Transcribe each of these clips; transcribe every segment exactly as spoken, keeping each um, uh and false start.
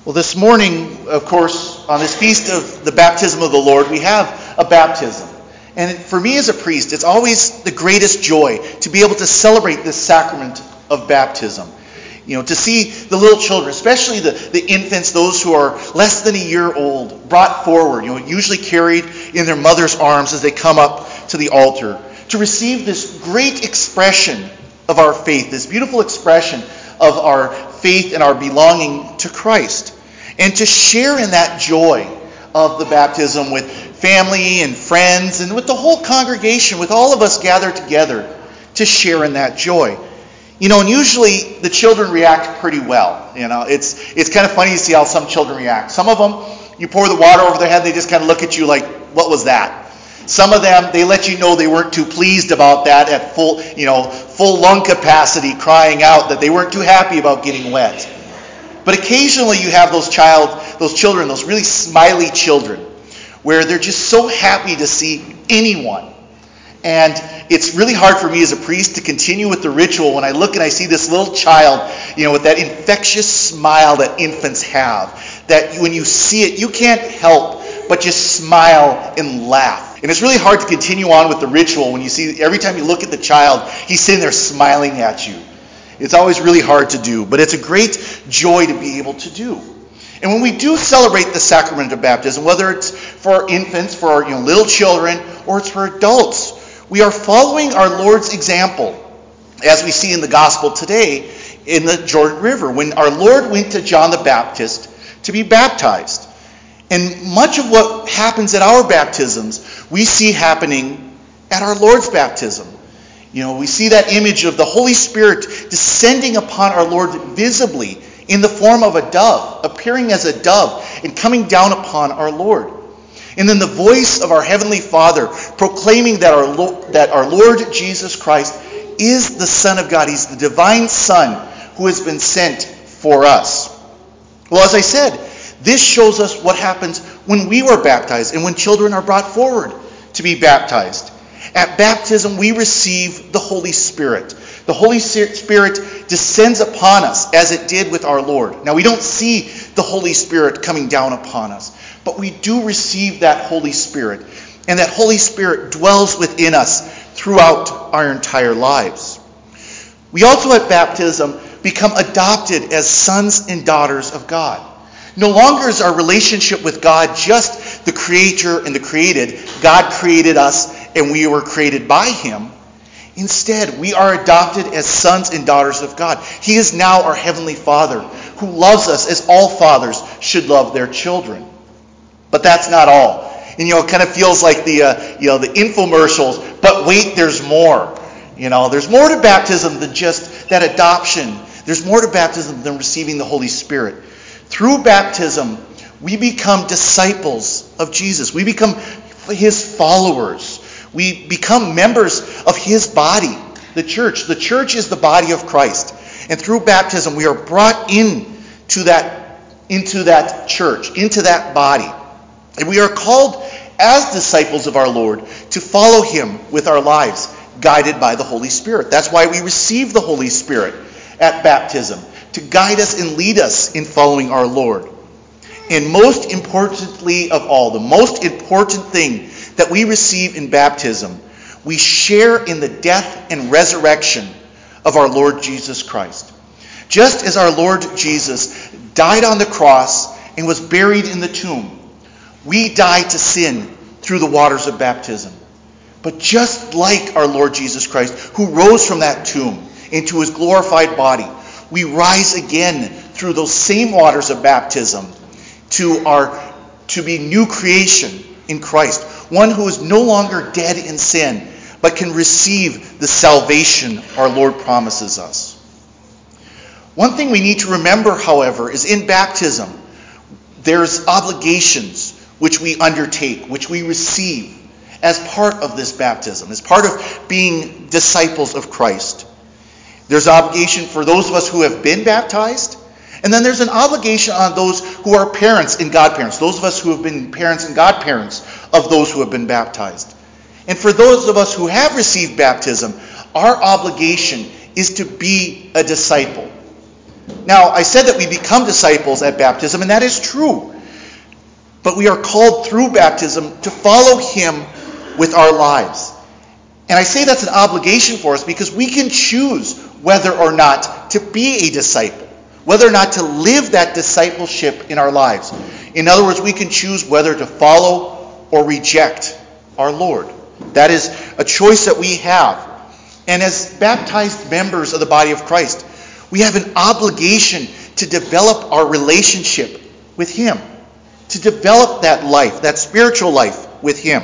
Well, this morning, of course, on this feast of the baptism of the Lord, we have a baptism. And for me as a priest, it's always the greatest joy to be able to celebrate this sacrament of baptism. You know, to see the little children, especially the, the infants, those who are less than a year old, brought forward, you know, usually carried in their mother's arms as they come up to the altar, to receive this great expression of our faith, this beautiful expression of our faith and our belonging to Christ. And to share in that joy of the baptism with family and friends and with the whole congregation, with all of us gathered together to share in that joy. You know, and usually the children react pretty well. You know, it's it's kind of funny to see how some children react. Some of them, you pour the water over their head, they just kind of look at you like, what was that? Some of them, they let you know they weren't too pleased about that at full, you know, full lung capacity, crying out that they weren't too happy about getting wet. But occasionally you have those child, those children, those really smiley children, where they're just so happy to see anyone. And it's really hard for me as a priest to continue with the ritual when I look and I see this little child, you know, with that infectious smile that infants have. That when you see it, you can't help but just smile and laugh. And it's really hard to continue on with the ritual when you see, every time you look at the child, he's sitting there smiling at you. It's always really hard to do, but it's a great joy to be able to do. And when we do celebrate the sacrament of baptism, whether it's for infants, for you know, little children, or it's for adults, we are following our Lord's example, as we see in the gospel today in the Jordan River, when our Lord went to John the Baptist to be baptized. And much of what happens at our baptisms, we see happening at our Lord's baptism. You know, we see that image of the Holy Spirit descending upon our Lord visibly in the form of a dove, appearing as a dove and coming down upon our Lord. And then the voice of our Heavenly Father proclaiming that our, Lord, that our Lord Jesus Christ is the Son of God. He's the divine Son who has been sent for us. Well, as I said, this shows us what happens when we were baptized and when children are brought forward to be baptized. At baptism, we receive the Holy Spirit. The Holy Spirit descends upon us as it did with our Lord. Now, we don't see the Holy Spirit coming down upon us, but we do receive that Holy Spirit. And that Holy Spirit dwells within us throughout our entire lives. We also at baptism become adopted as sons and daughters of God. No longer is our relationship with God just the Creator and the created. God created us and we were created by Him. Instead, we are adopted as sons and daughters of God. He is now our Heavenly Father who loves us as all fathers should love their children. But that's not all. And, you know, it kind of feels like the, uh, you know, the infomercials, but wait, there's more. You know, there's more to baptism than just that adoption. There's more to baptism than receiving the Holy Spirit. Through baptism, we become disciples of Jesus. We become His followers. We become members of His body, the church. The church is the body of Christ. And through baptism, we are brought in to that, into that church, into that body. And we are called as disciples of our Lord to follow Him with our lives, guided by the Holy Spirit. That's why we receive the Holy Spirit at baptism, to guide us and lead us in following our Lord. And most importantly of all, the most important thing that we receive in baptism, we share in the death and resurrection of our Lord Jesus Christ. Just as our Lord Jesus died on the cross and was buried in the tomb, we die to sin through the waters of baptism. But just like our Lord Jesus Christ, who rose from that tomb into His glorified body, we rise again through those same waters of baptism to our to be new creation in Christ. One who is no longer dead in sin, but can receive the salvation our Lord promises us. One thing we need to remember, however, is in baptism, there's obligations which we undertake, which we receive as part of this baptism, as part of being disciples of Christ. There's obligation for those of us who have been baptized, and then there's an obligation on those who are parents and godparents, those of us who have been parents and godparents of those who have been baptized. And for those of us who have received baptism, our obligation is to be a disciple. Now, I said that we become disciples at baptism, and that is true. But we are called through baptism to follow him with our lives. And I say that's an obligation for us because we can choose whether or not to be a disciple, whether or not to live that discipleship in our lives. In other words, we can choose whether to follow or reject our Lord. That is a choice that we have. And as baptized members of the body of Christ, we have an obligation to develop our relationship with him, to develop that life, that spiritual life with him.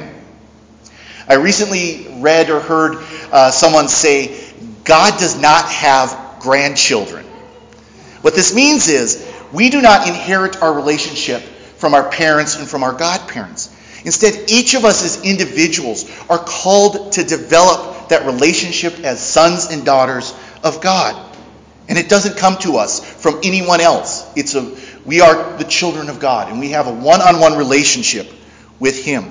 I recently read or heard uh, someone say, God does not have grandchildren. What this means is we do not inherit our relationship from our parents and from our godparents. Instead, each of us as individuals are called to develop that relationship as sons and daughters of God. And it doesn't come to us from anyone else. It's a we are the children of God, and we have a one-on-one relationship with him.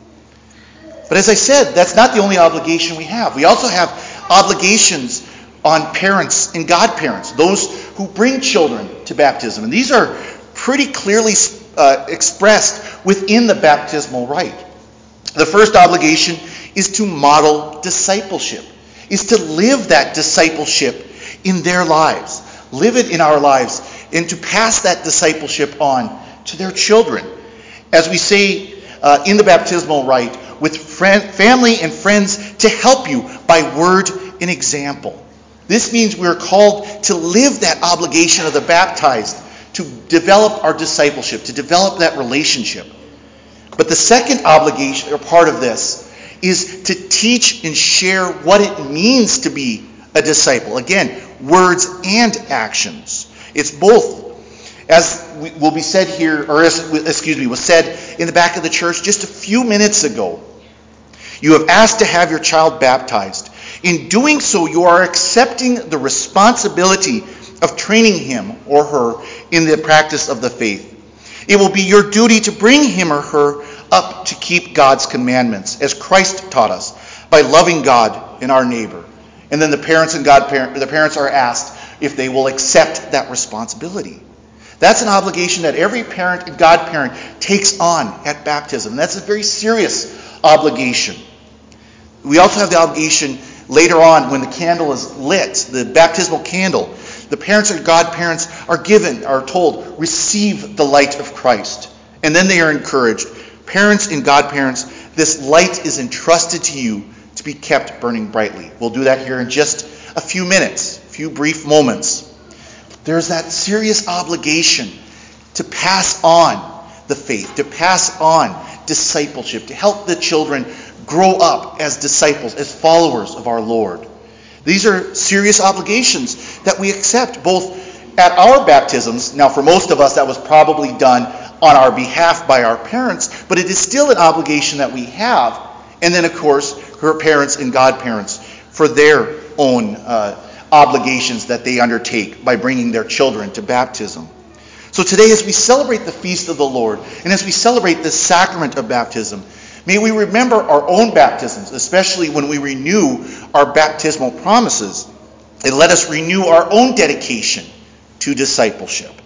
But as I said, that's not the only obligation we have. We also have obligations on parents and godparents, those who bring children to baptism. And these are pretty clearly uh, expressed within the baptismal rite. The first obligation is to model discipleship, is to live that discipleship in their lives, live it in our lives, and to pass that discipleship on to their children. As we say uh, in the baptismal rite, with friend, family and friends to help you by word and example. This means we are called to live that obligation of the baptized, to develop our discipleship, to develop that relationship. But the second obligation, or part of this, is to teach and share what it means to be a disciple. Again, words and actions. It's both. As will be said here, or as, excuse me, was said in the back of the church just a few minutes ago. You have asked to have your child baptized. In doing so, you are accepting the responsibility of training him or her in the practice of the faith. It will be your duty to bring him or her up to keep God's commandments, as Christ taught us, by loving God and our neighbor. And then the parents and godparent, the parents are asked if they will accept that responsibility. That's an obligation that every parent and godparent takes on at baptism. And that's a very serious obligation. We also have the obligation later on when the candle is lit, the baptismal candle. The parents and godparents are given, are told, receive the light of Christ. And then they are encouraged. Parents and godparents, this light is entrusted to you to be kept burning brightly. We'll do that here in just a few minutes, a few brief moments. There's that serious obligation to pass on the faith, to pass on discipleship, to help the children grow up as disciples, as followers of our Lord. These are serious obligations that we accept both at our baptisms. Now, for most of us, that was probably done on our behalf by our parents, but it is still an obligation that we have. And then, of course, her parents and godparents for their own uh, obligations that they undertake by bringing their children to baptism. So today, as we celebrate the feast of the Lord, and as we celebrate the sacrament of baptism, may we remember our own baptisms, especially when we renew our baptismal promises, and let us renew our own dedication to discipleship.